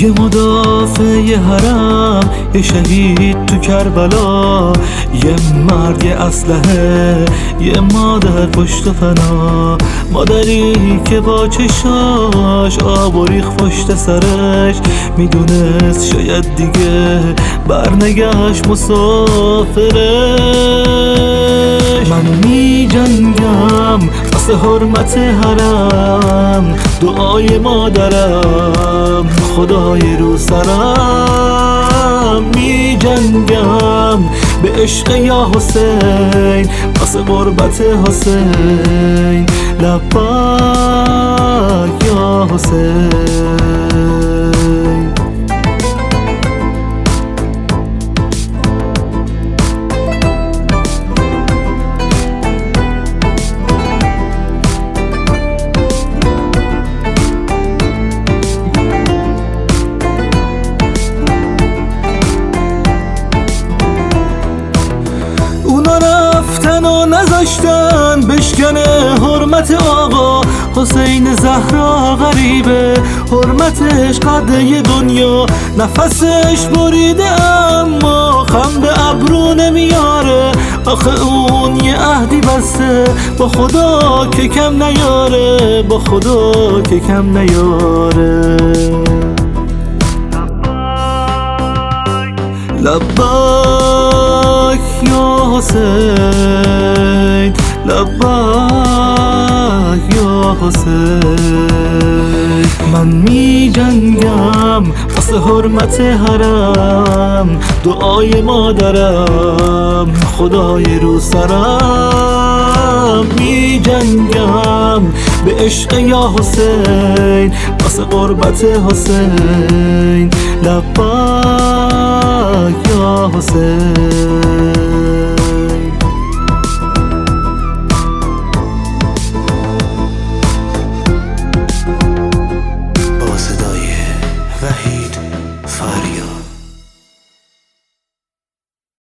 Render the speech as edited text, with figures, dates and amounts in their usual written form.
یه مدافع حرم، یه شهید تو کربلا، یه مرد یه اسلحه، یه مادر پشت و فنا. مادری که با چشاش آب و ریخ پشت سرش، میدونست شاید دیگه برنگشت مسافرش. من می جنگم واسه حرمت حرم، دعای مادرم خدای رو سرم. می جنگم به عشق یا حسین، واسه غربت حسین. لبیک یا حسین. رفتن و نذاشتن بشکنه حرمت آقا حسین. زهرا غریبه، حرمتش قدر دنیا، نفسش بریده اما خم به ابرو نمیاره. آخه اون یه عهدی بسته با خدا که کم نیاره، با خدا که کم نیاره. لبیک یا حسین، لبیک یا حسین. من می جنگم واسه حرمت حرم، دعای مادرم خدای رو سرم. می جنگم به عشق یا حسین، واسه غربت حسین. لبیک یا حسین.